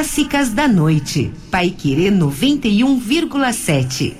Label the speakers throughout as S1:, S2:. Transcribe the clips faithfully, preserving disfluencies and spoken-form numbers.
S1: clássicas da noite. Paiquerê noventa e um vírgula sete.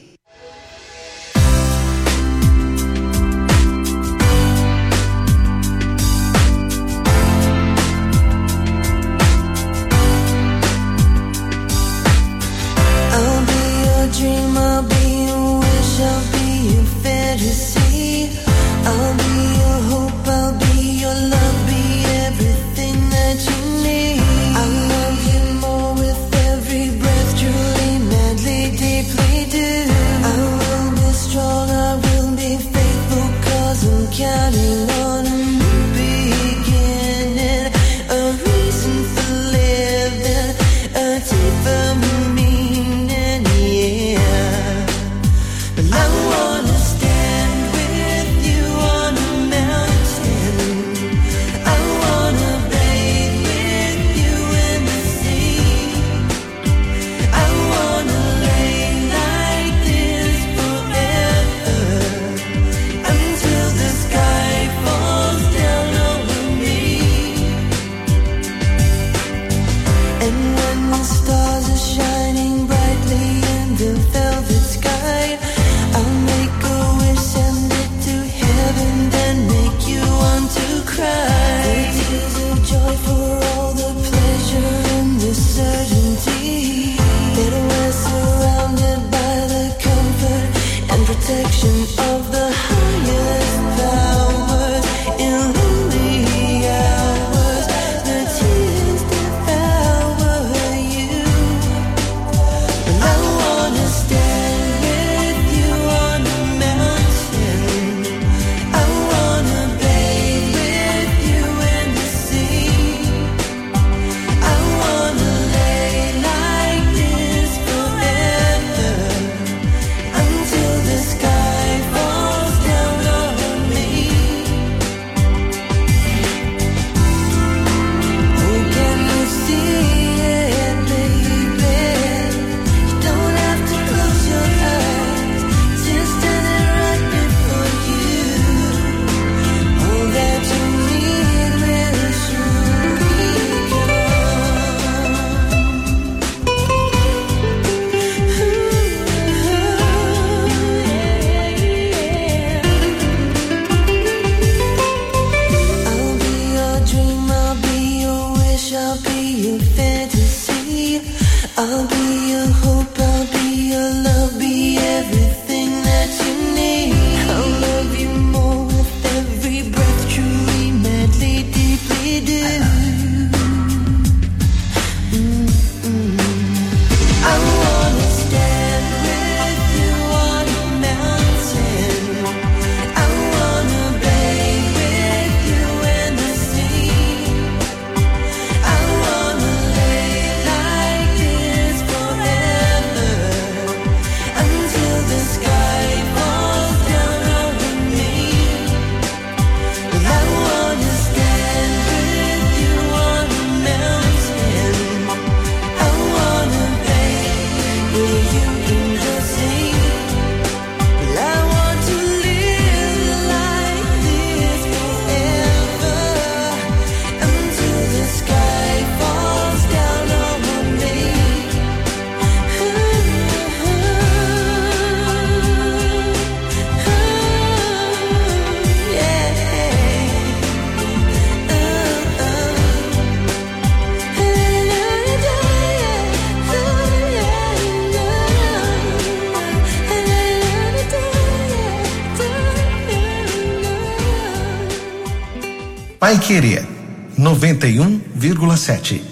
S2: Paiquerê noventa e um vírgula sete.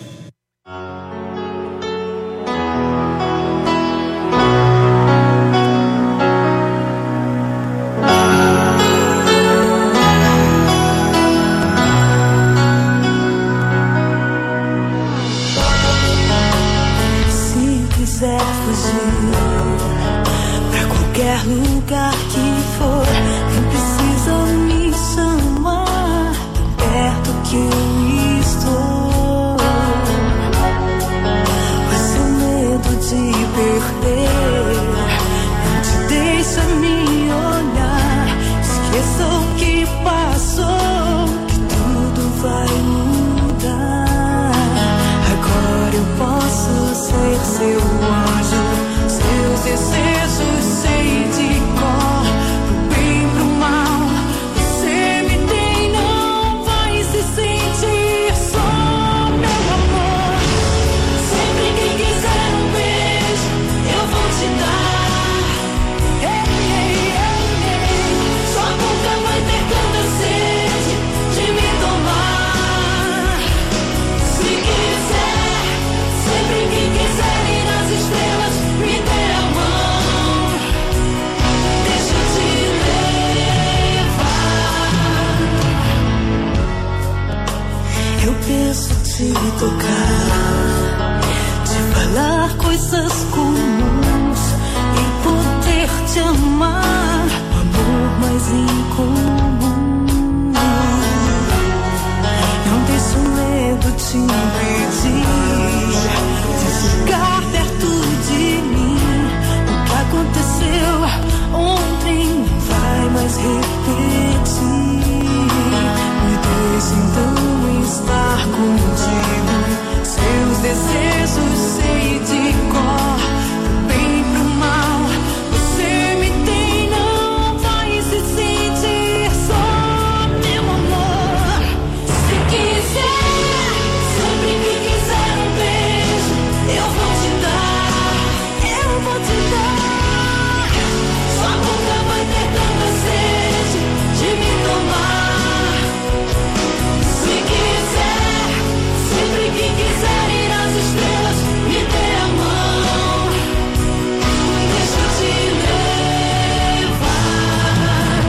S3: Se quiser fugir pra qualquer lugar que for, não precisa me chamar, perto que eu estou. coisas comuns e poder te amar, o amor mais incomum. Não deixe o medo te impedir de chegar perto de mim. O que aconteceu ontem não vai mais repetir. Me deixe então estar contigo. Seus desejos sei de cor, pro bem e pro mal. Você me tem, não vai se sentir só, meu amor. Se quiser, sempre que quiser um beijo, eu vou te dar, eu vou te dar. Sua boca vai ter tanta sede de me tomar. Se quiser, sempre que quiser ir às estrelas, me dê a mão, deixa eu te levar.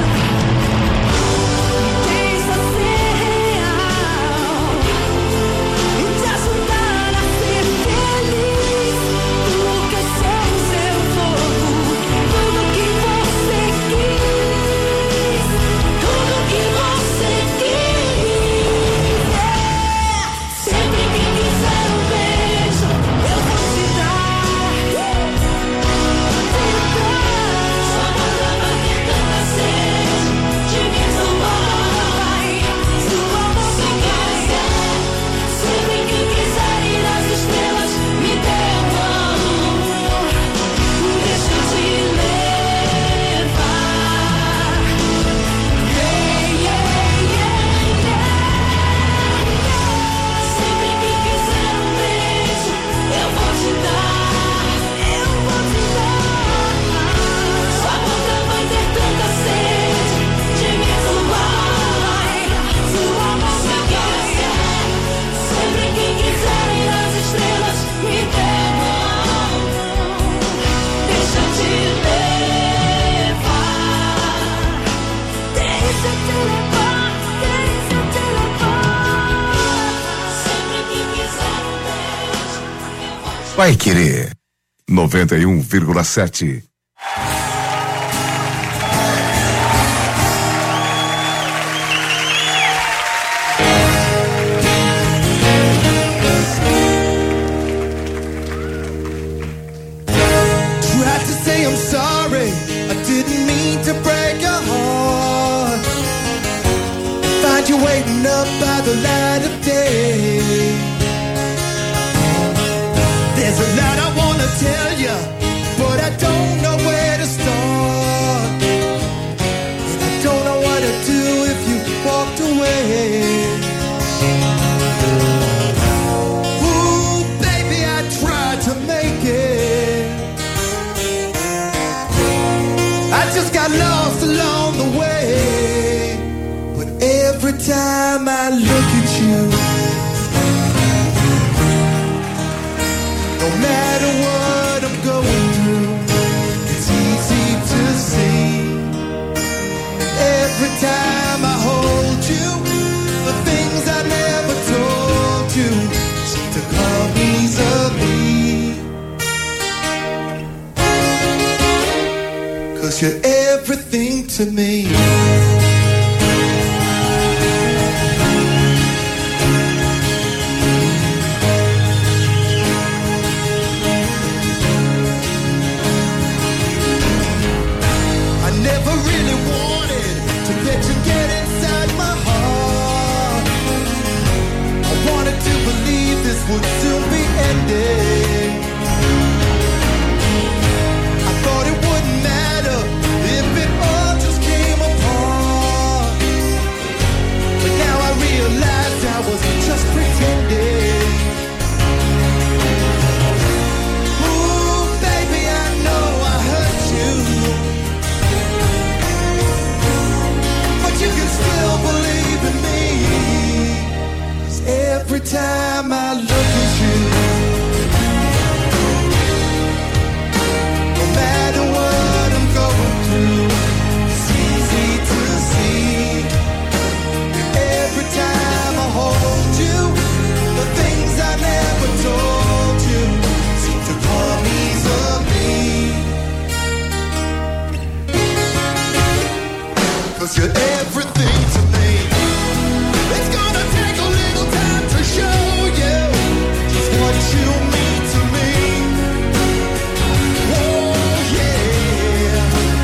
S3: Deixa ser real e te ajudar a ser feliz. Porque eu sou o seu fogo, tudo que você quis, tudo que você quis. Sempre que quiser um beijo, eu vou te dar, te dar. Sua boca vai ter tanta sede de me tomar. Sua boca quiser, sempre que quiser ir às estrelas, me dê a mão, deixa eu te levar. Yeah, yeah, yeah, yeah. Sempre que quiser um beijo, eu vou te dar, eu vou te dar. Sua boca vai ter tanta sede de me tomar. Sua boca quiser, sempre que quiser ir às estrelas, me dê a mão, deixa eu te levar. Deixa eu te levar, deixa eu te levar. Sempre que quiser um beijo, eu vou te
S2: Vai Querer noventa e um vírgula sete.
S4: Tried to say I'm sorry, I didn't mean to break your heart. Find you waiting up by the light of day. There's a lot I wanna tell you, but I don't know where to start. And I don't know what to do if you walked away. Ooh, baby, I tried to make it. I just got lost along the way. But every time I look at you, no matter what I'm going through, it's easy to see. Every time I hold you, the things I never told you seem to come easily. 'Cause you're everything to me. I never really wanted to let you get inside my heart. I wanted to believe this would soon be ending. I thought it wouldn't matter if it all just came apart. 'cause you're everything to me. It's gonna take a little time to show you just what you mean to me. Oh yeah.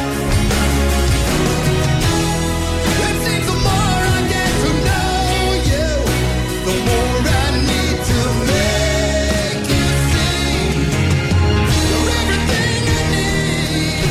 S4: It seems the more I get to know you, the more I need to make you see you're everything I need.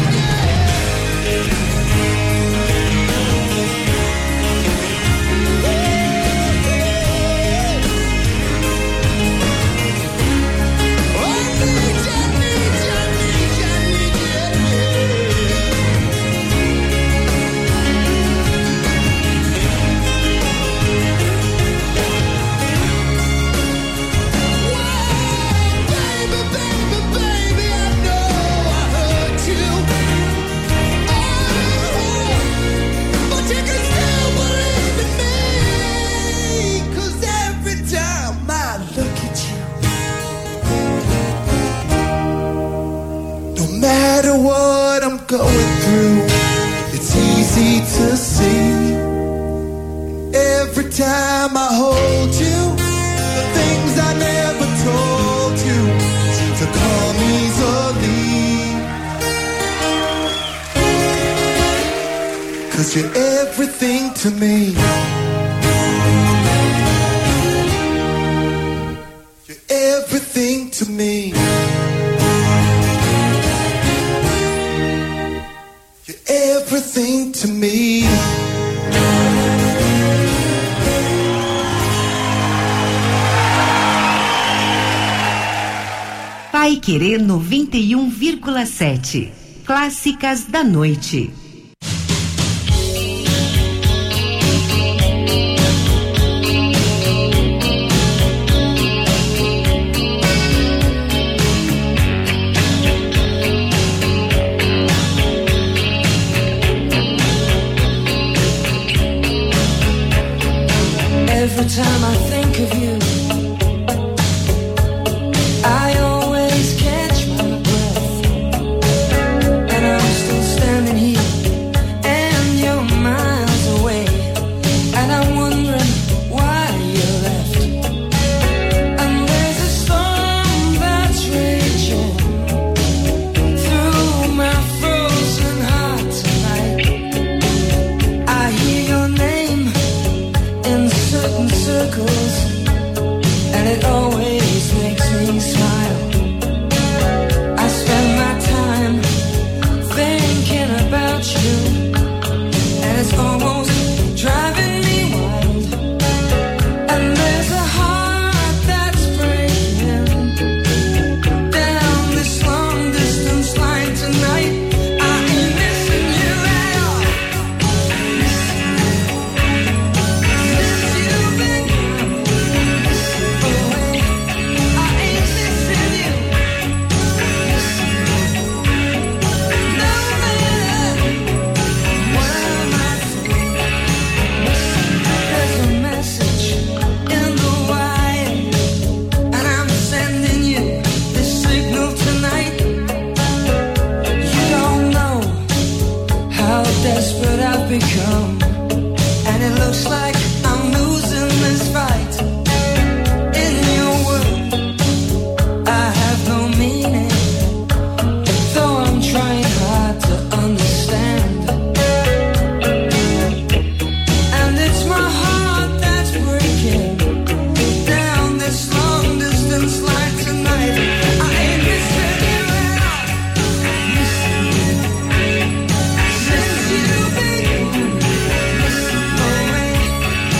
S4: What I'm going through, it's easy to see. Every time I hold you, the things I never told you seem to come easily. 'Cause you're everything to me. You're everything to me. Everything to me.
S1: Paiquerê noventa e um vírgula sete. Clássicas da noite.
S3: Every time I think of you, I always catch my breath, and I'm still standing here, and you're miles away, and I'm wondering why you left. And there's a storm that's raging through my frozen heart tonight. I hear your name in certain circles, and it always makes me smile. I spend my time thinking about you, and it's almost driving me wild. And there's a heart that's breaking down this long distance line tonight. I ain't missing you at all. Desperate I've become, and it looks like I'm losing this fight. In your world, I have no meaning, though I'm trying hard to understand. And it's my heart that's breaking down this long distance line tonight. I ain't missing you at all. Missing you. Since you've been gone, missing away.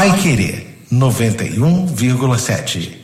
S2: Paiquerê noventa e um vírgula sete.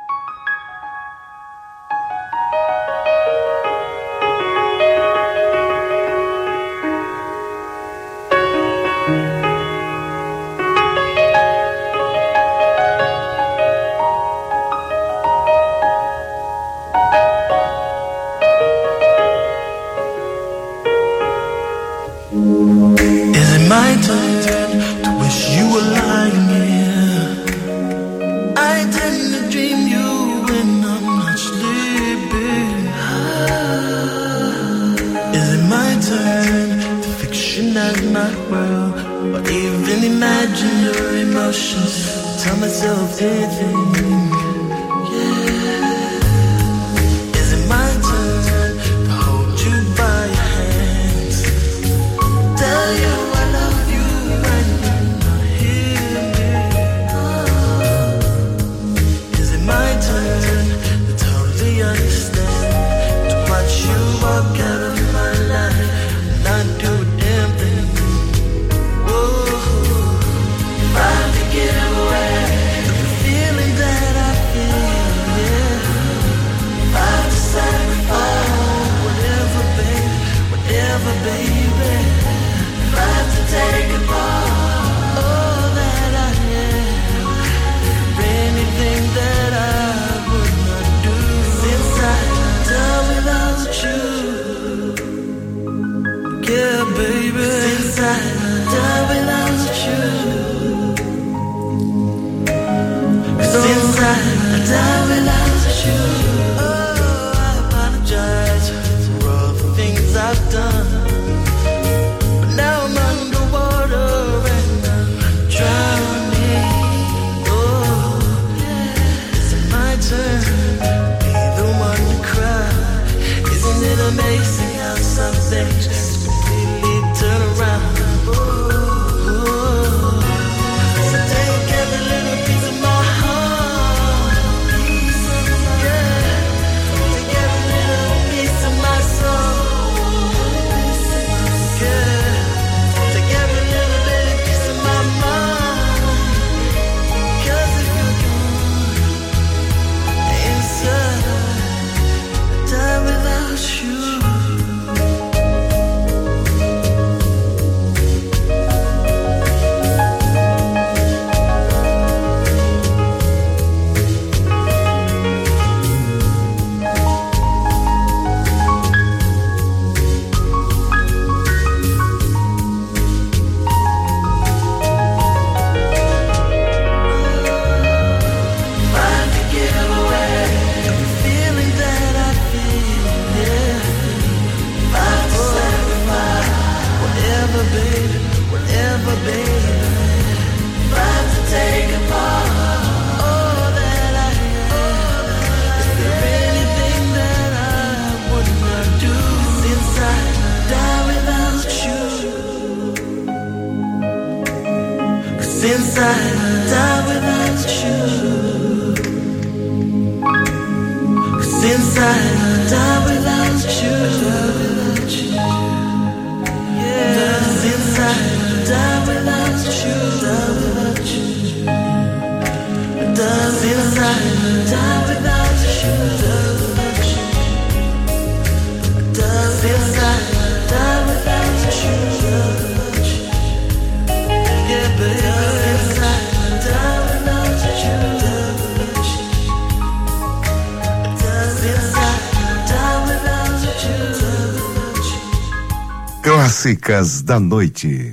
S5: Clássicas da noite.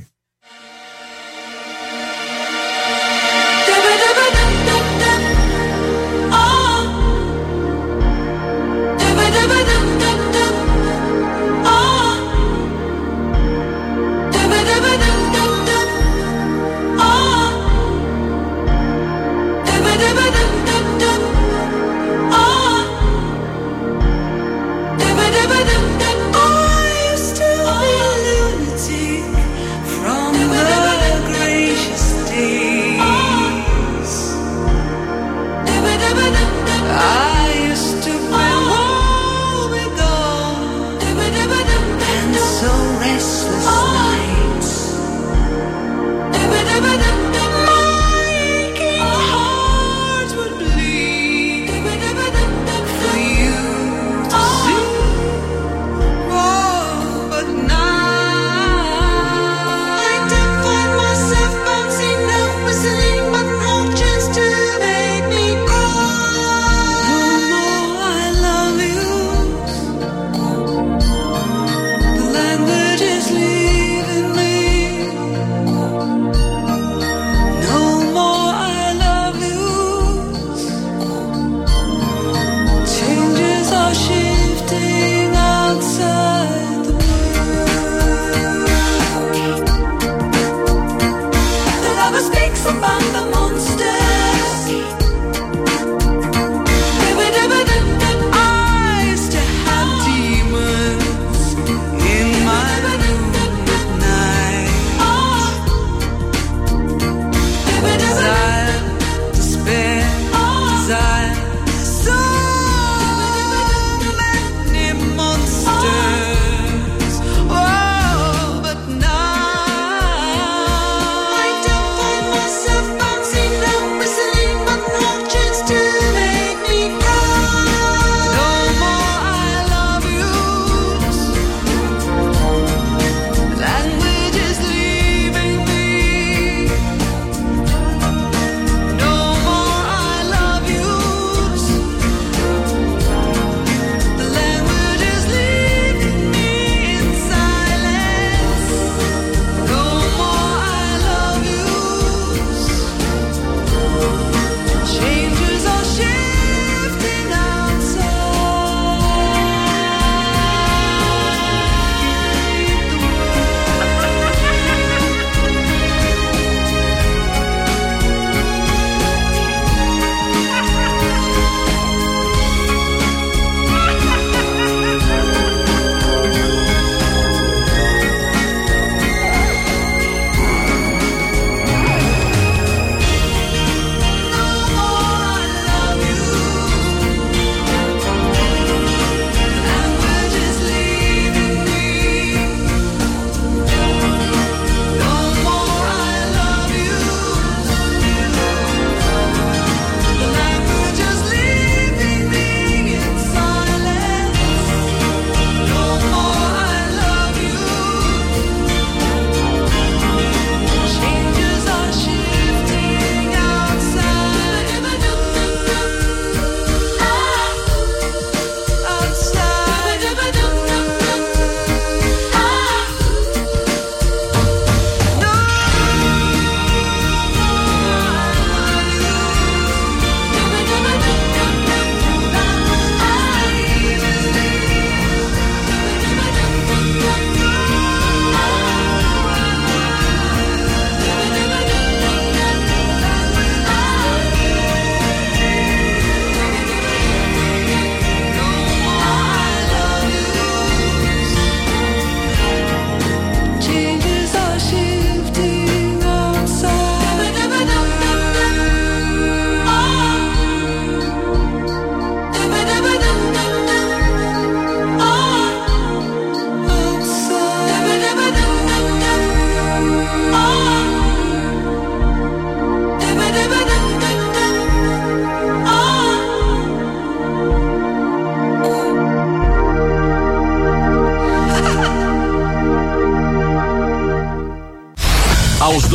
S3: Restless nights.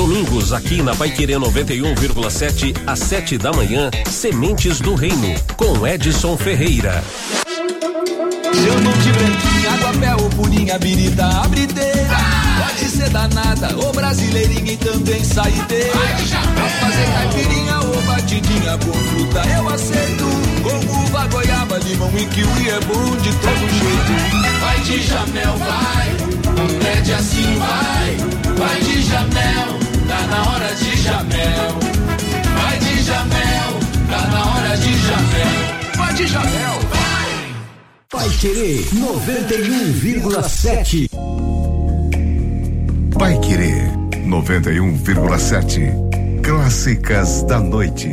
S6: domingos, aqui na Paiquerê noventa e um vírgula sete, às sete da manhã, Sementes do Reino, com Edson Ferreira.
S7: Chamam de branquinha, aguapé ou purinha, birita, abrideira. Pode ser danada, ou brasileirinha e também saideira. Pra fazer caipirinha ou batidinha com fruta eu aceito. Com uva, goiaba, limão e kiwi é bom de todo jeito. Vai de Jamel, vai, pede assim, vai. Vai de Jamel, tá na hora de Jamel. Vai de Jamel, tá na hora de Jamel. Vai de Jamel, vai.
S8: Paiquerê noventa e um vírgula sete.
S5: Paiquerê noventa e um vírgula sete. Clássicas da noite.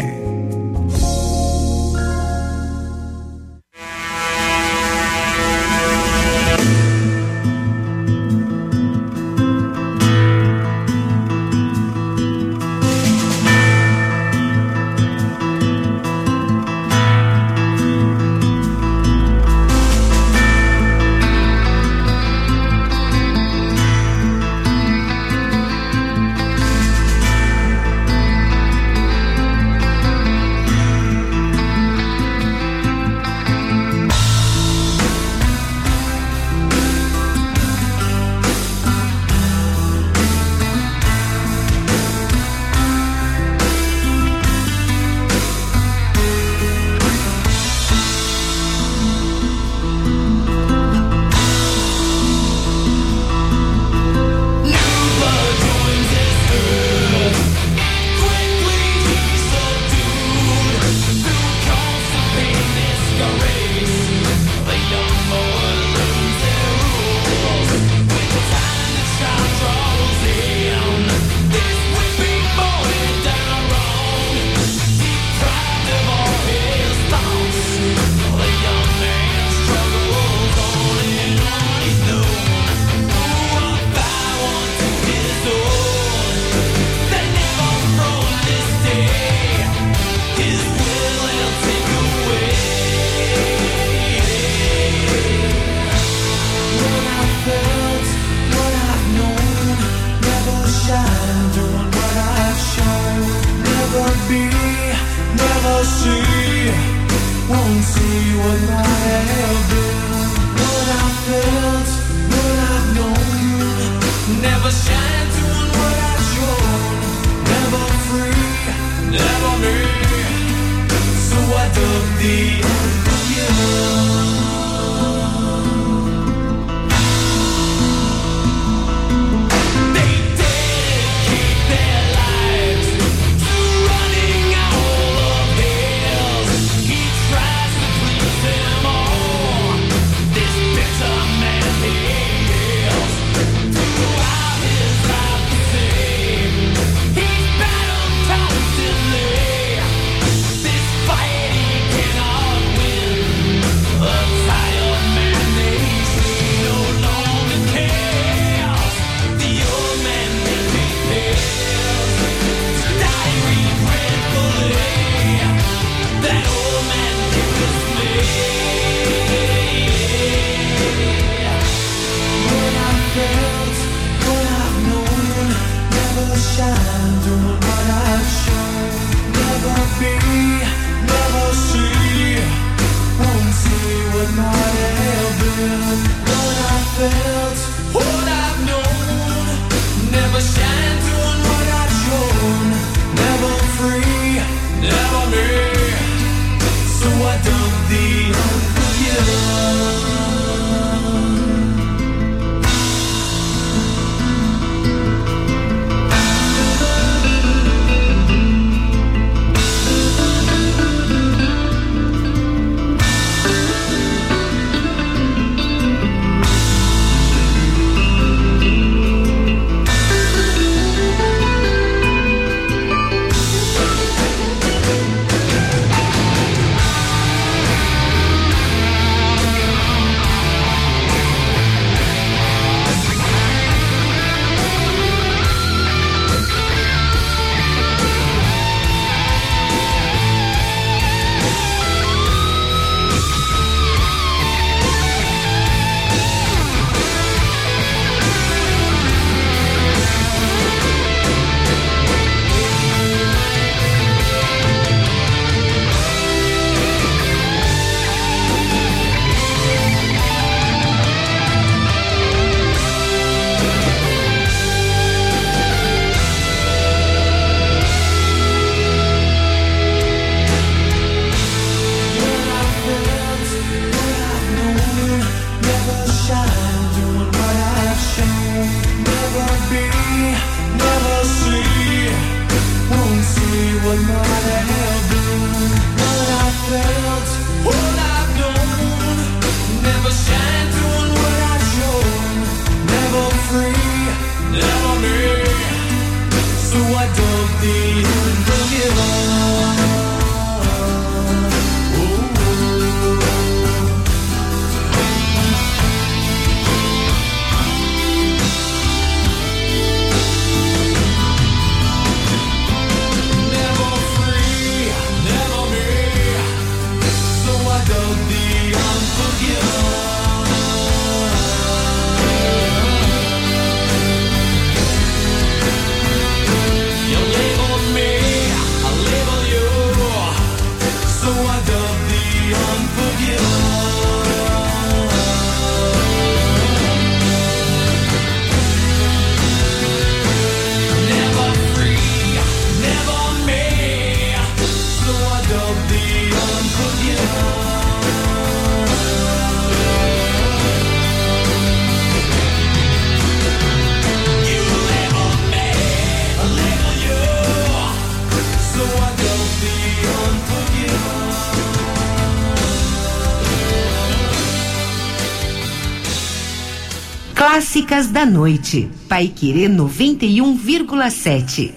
S1: Clássicas da Noite, Paiquerê noventa e um vírgula sete.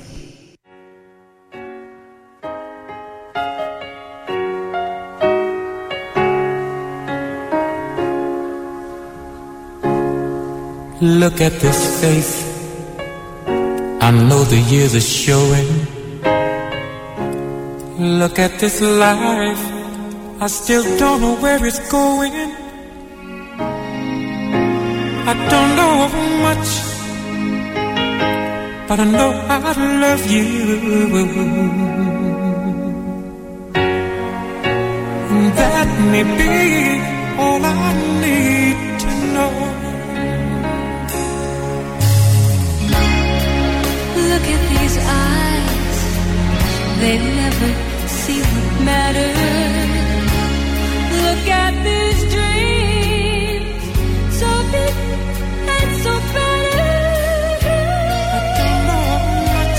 S9: Look at this face, I know the years are showing. Look at this life, I still don't know where it's going. I don't know much, but I know I love you. And that may be all I need to know.
S3: Look at these eyes, they never see what matters. Look at these dreams, so big and so better.
S9: I don't know much,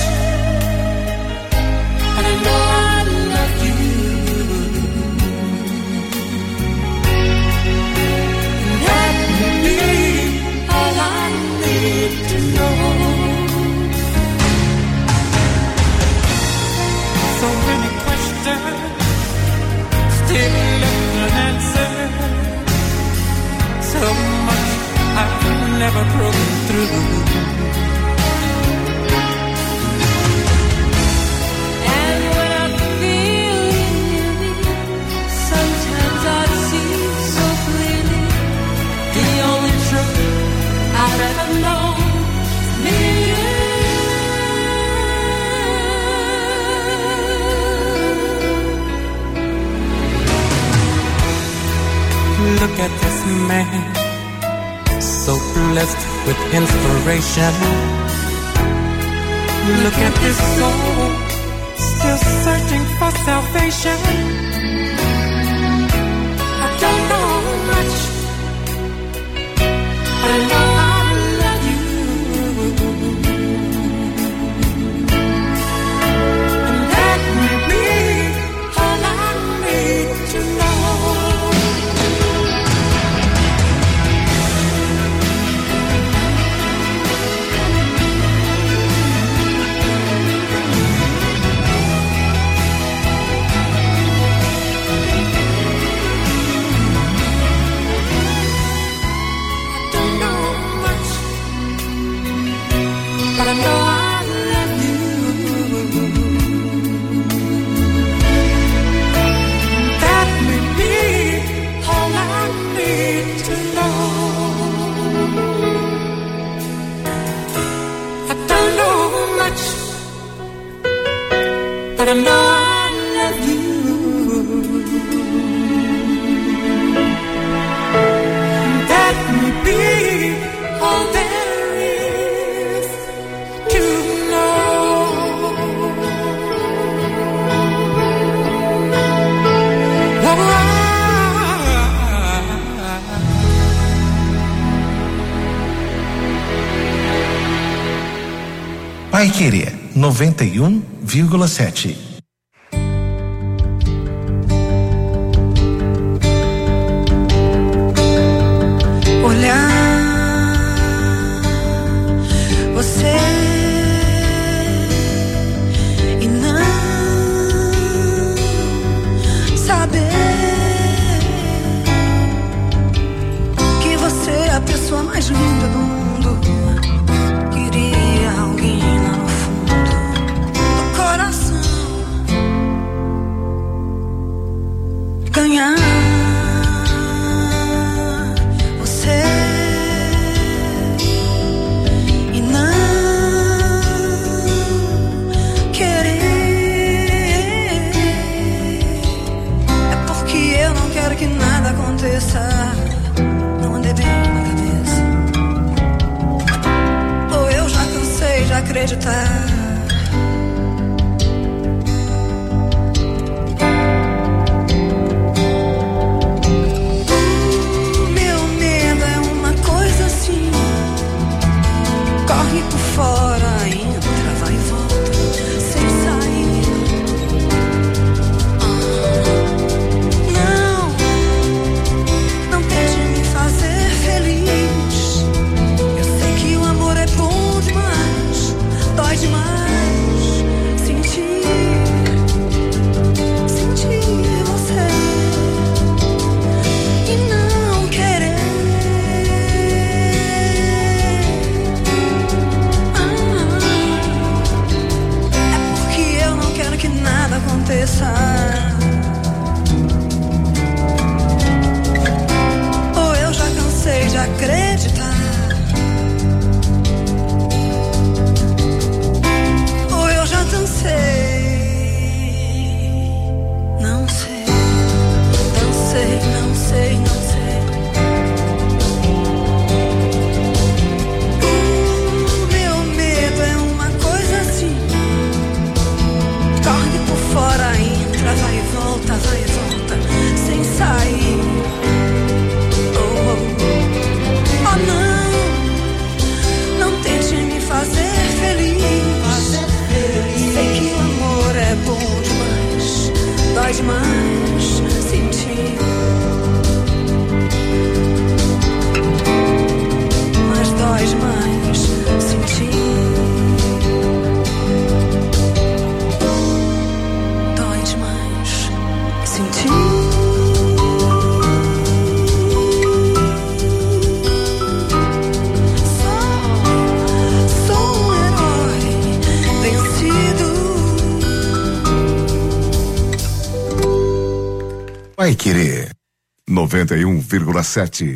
S9: but I know I love you. And that may be all I need to know. So many questions, still left unanswered. So much I've never broken through.
S3: And when I feel you near me, sometimes I see so clearly the only truth I've ever known is me and you.
S9: Look at this man, so blessed with inspiration. Look at this soul, still searching for salvation. I don't know much, but I know I love you. And that may be all I need to know. But I know I love you. That may be all I need to know. I don't know much, but I know I love you. That may be all there is to know.
S2: Paiquerê noventa e um vírgula sete.
S3: Você e não saber que você é a pessoa mais linda do mundo. Queria alguém lá no fundo do coração aconteça. Não andei bem na cabeça. Ou eu já cansei de acreditar. O meu medo é uma coisa assim. Corre por fora, entra, vai e volta, sem sair. Não, não tente me fazer feliz. Eu sei que o amor é bom demais, dói demais sentir, sentir você e não querer. Que nada aconteça. Ou eu já cansei de acreditar. Ou eu já cansei. Não sei, não sei, não sei, não sei. O meu medo é uma coisa assim. Corre por fora, entra, vai e volta, vai e volta, sem sair. Oh, oh, oh não, não tente me fazer feliz. Sei que o amor é bom demais, dói demais sentir. Mas dói demais sentir.
S5: Vai Querer noventa e um vírgula sete.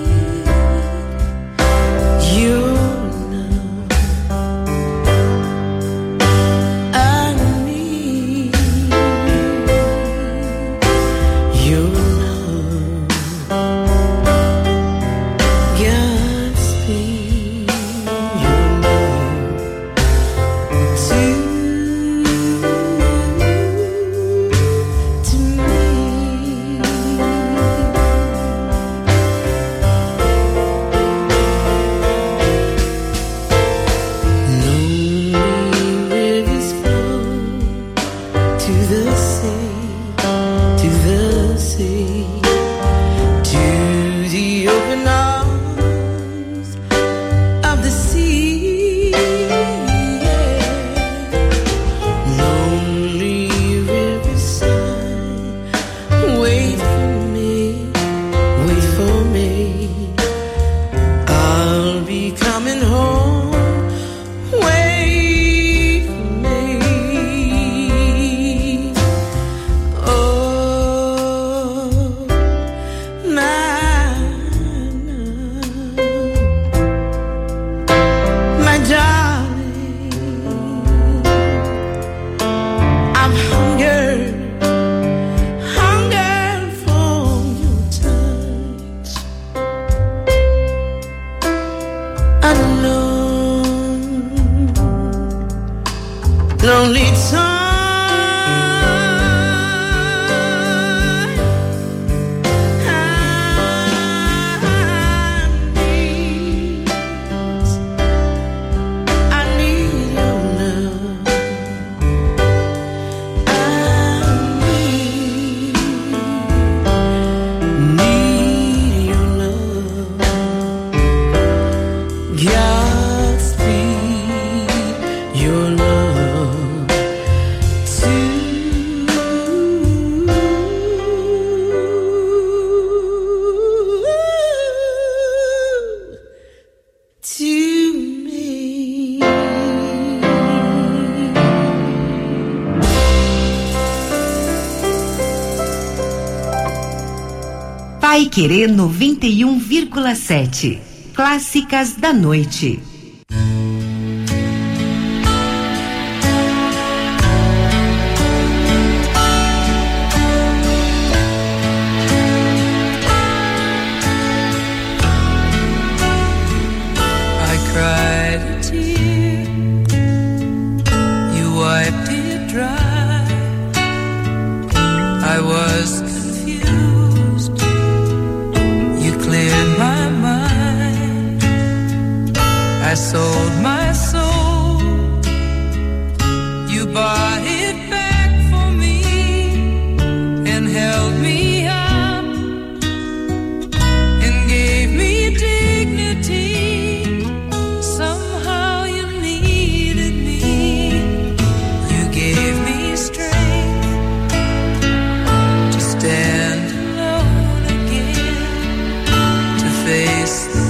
S3: You know
S1: Paiquerê noventa e um vírgula sete. Clássicas da noite.
S3: I sold my soul. You bought it back for me and held me up and gave me dignity. Somehow you needed me. You gave me strength to stand alone again, to face the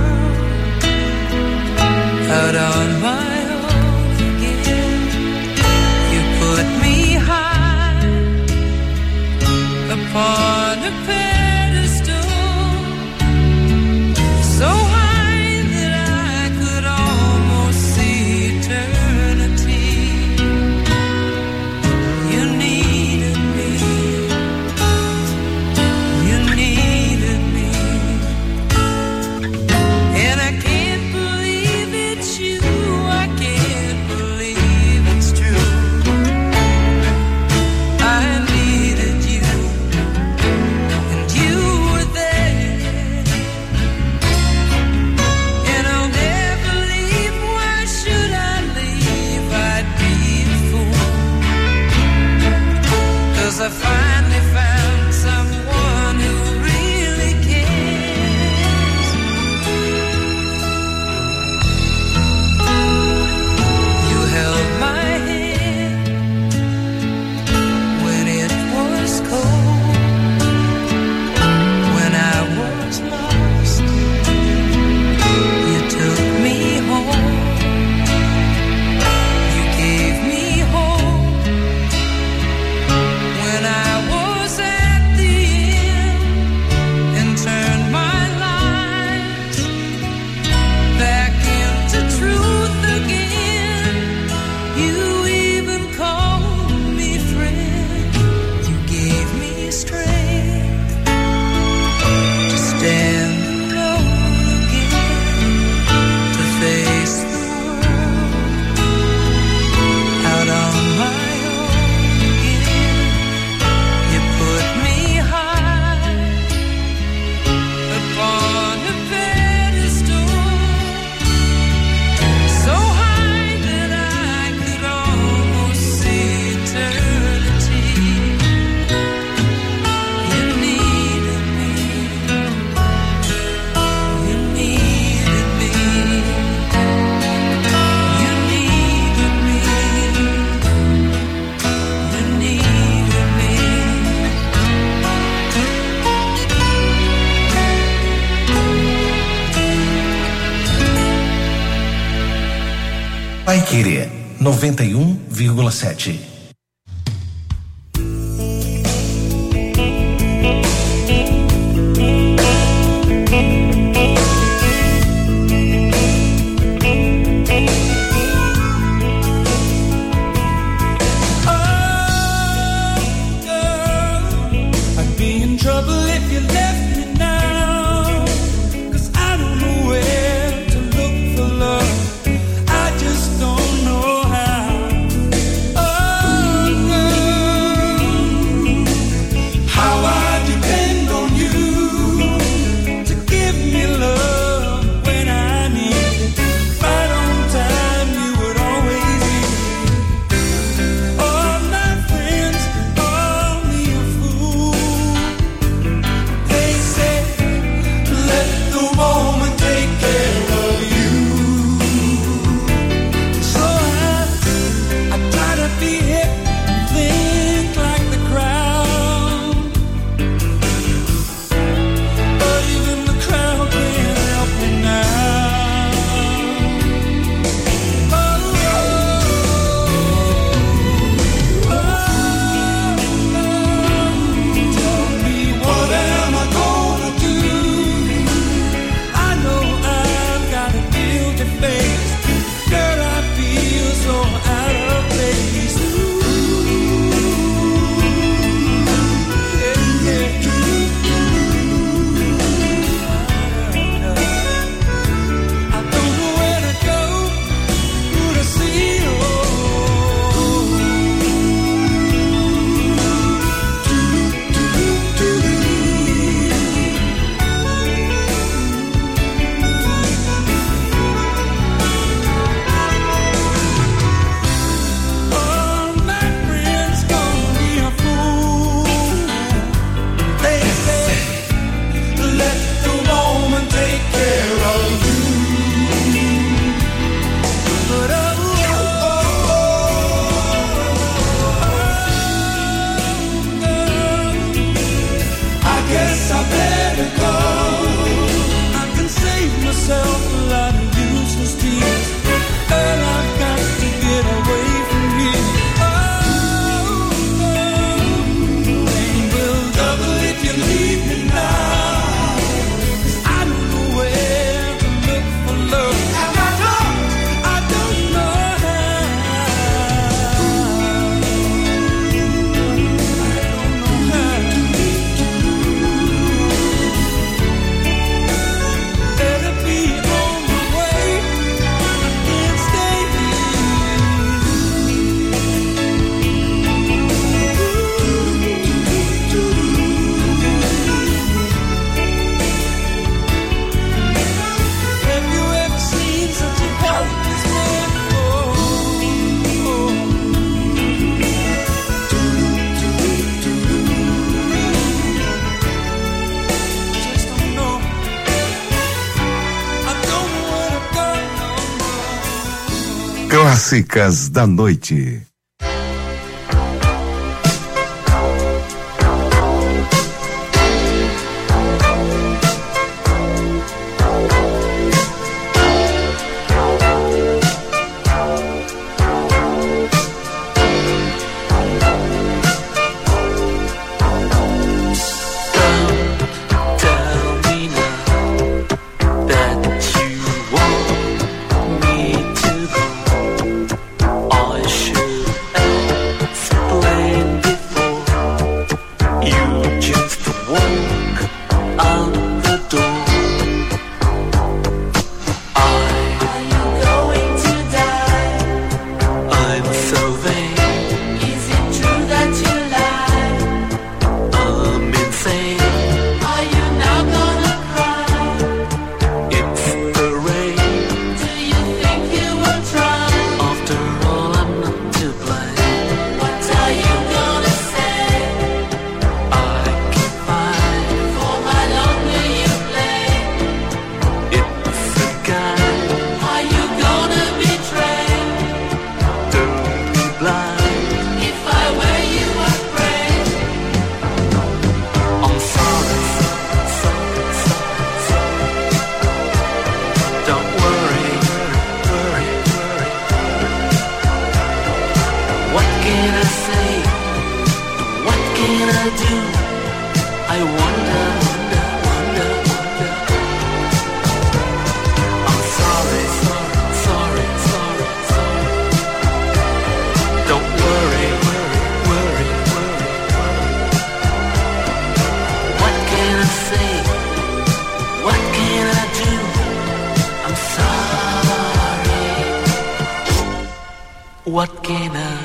S3: out on my own again. You put me high upon a pedestal, so high that I could almost see eternity. You needed me. You needed me. And I can't believe it's you. I can't believe it's true. I needed you, and you were there. And I'll never leave. Why should I leave? I'd be a fool. 'Cause I finally found someone who really cares. You held my hand when it was cold, when I was lost. You took me home. You gave me hope when I was at the end, and turned my life back into truth again. You even called me friend. You gave me strength to stand alone again, to face the world out on my own again. You put me high upon a pedestal, so high that I could almost see eternity. You needed me. You needed me. You needed me. You needed me.
S2: Paiquerê noventa e um vírgula sete.
S3: I'd be in trouble if you left me now, 'cause I don't know where to look for love. I just don't know how. Oh,
S5: Clássicas da Noite.
S10: What can I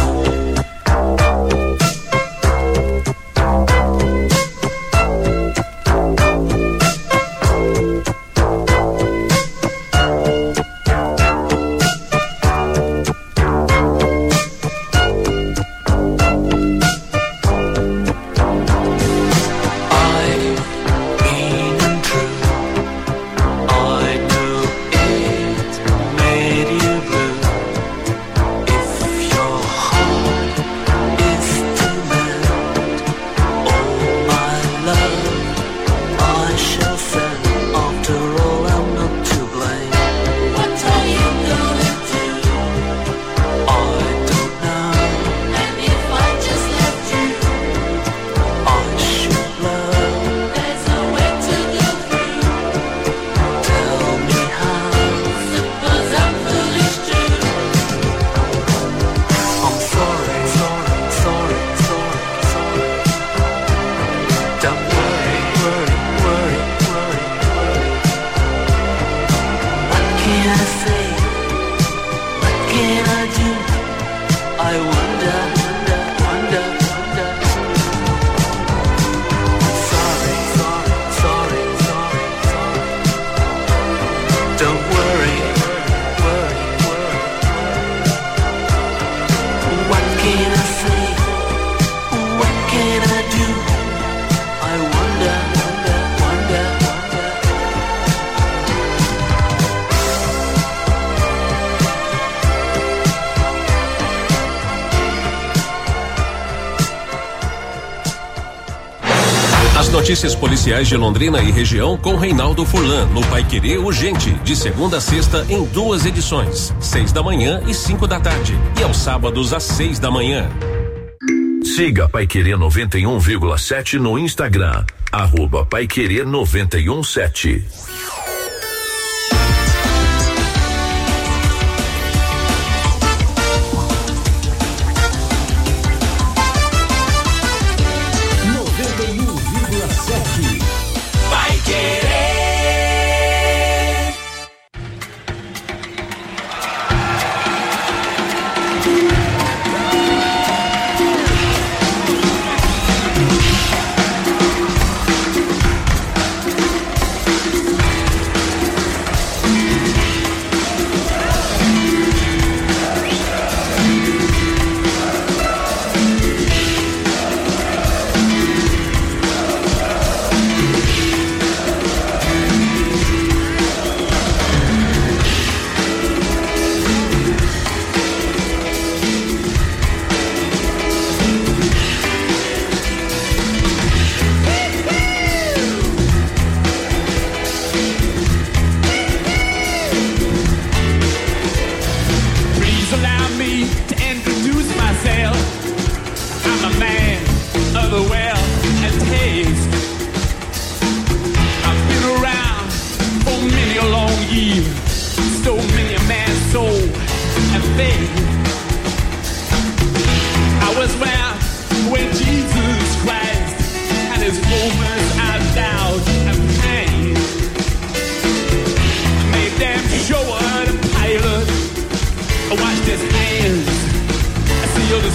S6: Notícias policiais de Londrina e região com Reinaldo Furlan no Paiquerê Urgente, de segunda a sexta em duas edições, seis da manhã e cinco da tarde, e aos sábados às seis da manhã.
S11: Siga Paiquerê noventa e um vírgula sete no Instagram, arroba Paiquerê noventa e um sete.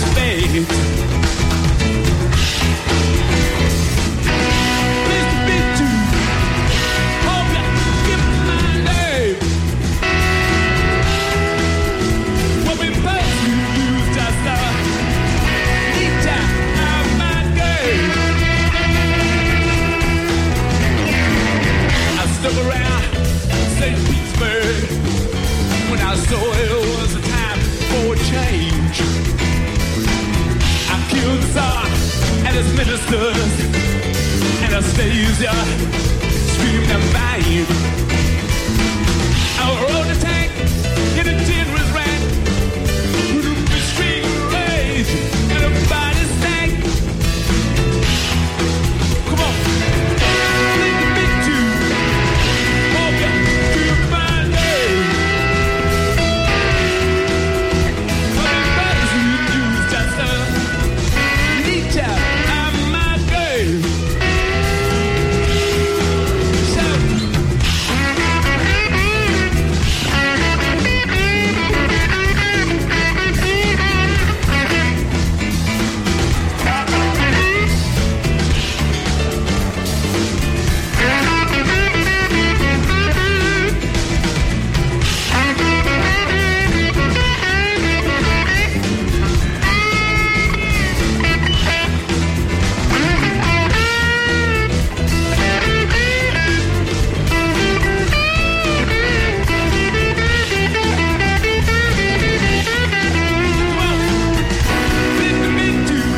S12: fate. Mister B two, hope you give my name. What we both use just a neat time of my day. I stuck around Saint Petersburg when I saw it was a time for a change. I killed the Tsar and his ministers, Anastasia screaming a vibe. I rode the tank